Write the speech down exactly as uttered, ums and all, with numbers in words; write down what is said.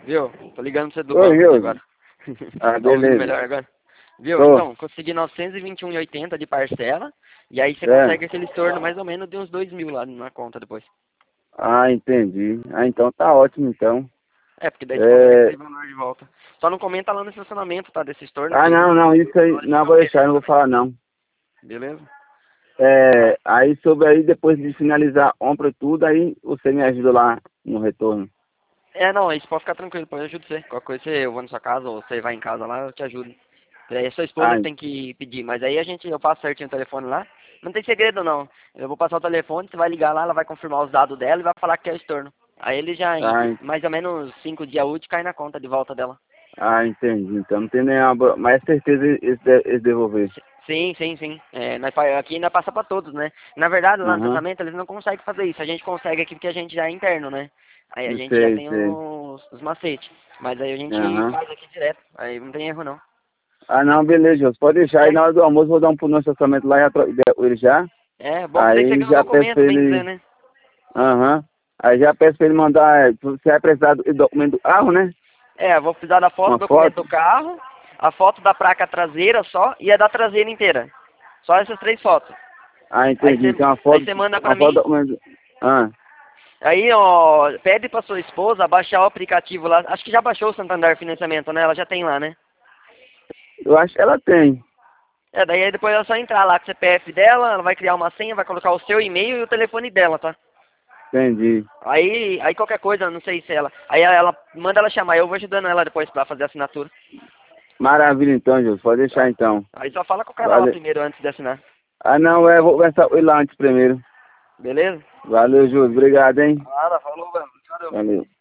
Viu? Tô ligando pra você do Oi, banco aqui viu? agora. Ah, Tá ouvindo beleza. melhor agora? Viu? Tô. Então, consegui novecentos e vinte e um e oitenta de parcela. E aí você É. consegue aquele estorno mais ou menos de uns dois mil lá na conta depois. Ah, entendi. Ah, então tá ótimo, então. É, porque daí você consegue É... esse valor de volta. Só não comenta lá no estacionamento, tá? Desse estorno Ah, que não, não, isso aí, não vou deixar, não vou falar, não. beleza? É, aí sobre aí, depois de finalizar a compra e tudo, aí você me ajuda lá no retorno. É, não, aí você pode ficar tranquilo, pode ajudar você. Qualquer coisa você- eu vou na sua casa ou você vai em casa lá, eu te ajudo. Aí é sua esposa Ah, que tem que pedir, mas aí a gente, eu passo certinho o telefone lá. Não tem segredo não. Eu vou passar o telefone, você vai ligar lá, ela vai confirmar os dados dela e vai falar que é o estorno. Aí ele já, em ah, en- mais ou menos cinco dias úteis, cai na conta de volta dela. ah, entendi. Então não tem nenhuma... bro- Mas é certeza eles, de- eles devolver. Sim, sim, sim. É, nós, fa- aqui ainda passa pra todos, né? Na verdade, lá no Aham. tratamento eles não conseguem fazer isso. A gente consegue aqui porque a gente já é interno, né? Aí a Não gente já sei, tem sei. os, os macetes. Mas aí a gente Aham. faz aqui direto. Aí não tem erro não. Ah, não, beleza, Jô. Pode deixar aí Certo? na hora do almoço, vou dar um pulo no estacionamento lá e já troco ideia com ele já. É, bom dizer que você Aí ganhou um já peço documento, pra bem dizer, ele. né? Aham. Aí já peço pra ele mandar. é, Você vai precisar do documento do carro, né? É, vou precisar da foto, Uma documento foto. do carro, a foto da placa traseira só e a da traseira inteira. Só essas três fotos. Ah, Aí entendi. você Então uma aí foto. você manda pra Uma foto mim. do documento. Ah. Aí, ó, pede pra sua esposa baixar o aplicativo lá. Acho que já baixou o Santander Financiamento, né? Ela já tem lá, né? Eu acho que ela tem. É, daí aí depois é só entrar lá com o C P F dela, ela vai criar uma senha, vai colocar o seu e-mail e o telefone dela, tá? Entendi. Aí, aí qualquer coisa, não sei se ela... Aí ela, manda ela chamar, eu vou ajudando ela depois pra fazer a assinatura. Maravilha então, Jô. Pode deixar Tá? então. Aí só fala com o cara lá Valeu. primeiro antes de assinar. Ah, não, é, vou conversar com ele lá antes primeiro. Beleza? Valeu, Jô. Obrigado, hein? Nada, falou, velho. Valeu. Valeu.